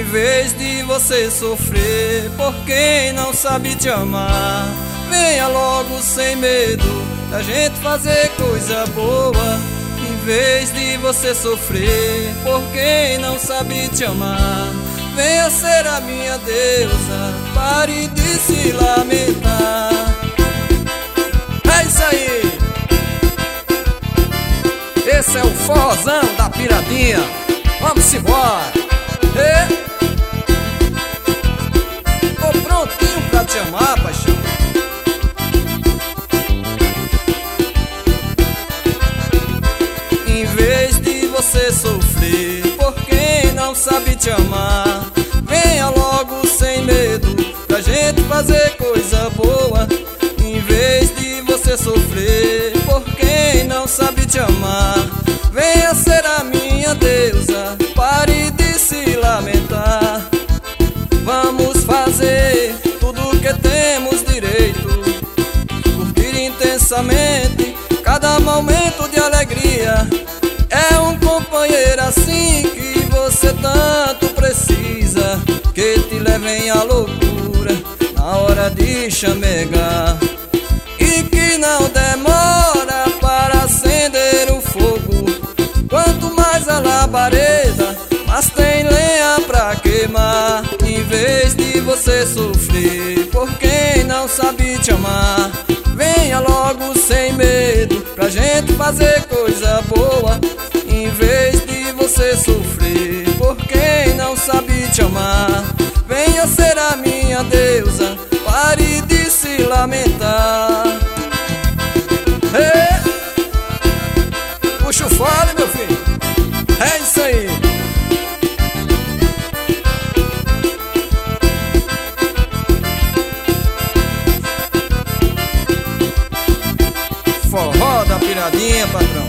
Em vez de você sofrer por quem não sabe te amar, venha logo sem medo da gente fazer coisa boa. Em vez de você sofrer por quem não sabe te amar, venha ser a minha deusa, pare de se lamentar. É isso aí! Esse é o forrozão da Piradinha. Vamos embora! Tô prontinho pra te amar, paixão. Em vez de você sofrer por quem não sabe te amar, venha logo sem medo pra gente fazer coisa boa. Em vez de você sofrer por quem não sabe te amar, venha ser a minha deusa, pare de se lamentar. Vamos fazer tudo que temos direito, curtir intensamente cada momento de alegria. É um companheiro assim que você tanto precisa, que te levem à loucura na hora de chamegar, e que não demora para acender o fogo. Quanto mais a labareda, mas tem lenha pra queimar. Em vez de você sofrer por quem não sabe te amar, venha logo sem medo pra gente fazer coisa boa. Em vez de você sofrer por quem não sabe te amar, venha ser a minha deusa, pare de se lamentar. Puxa o fole, meu filho. É isso aí. Forró da Piradinha, patrão.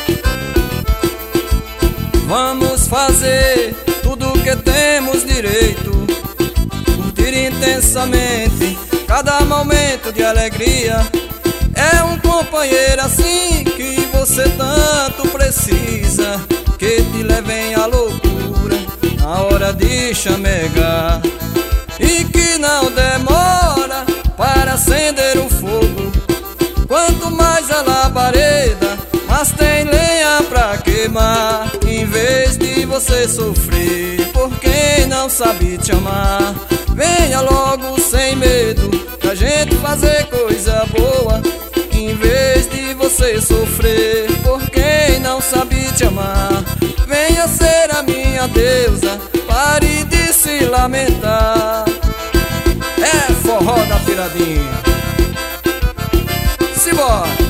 Vamos fazer tudo que temos direito, curtir intensamente cada momento de alegria. É um companheiro assim que você tanto precisa, que te levem à loucura na hora de chamegar, e que não demora para acender o fogo. Quanto mais a labareda, mas tem lenha pra queimar. Em vez de você sofrer por quem não sabe te amar, venha logo sem medo pra gente fazer coisa boa. Em vez de você sofrer por quem não sabe te amar, venha ser a minha deusa, pare de se lamentar. É forró da Piradinha. Simbora!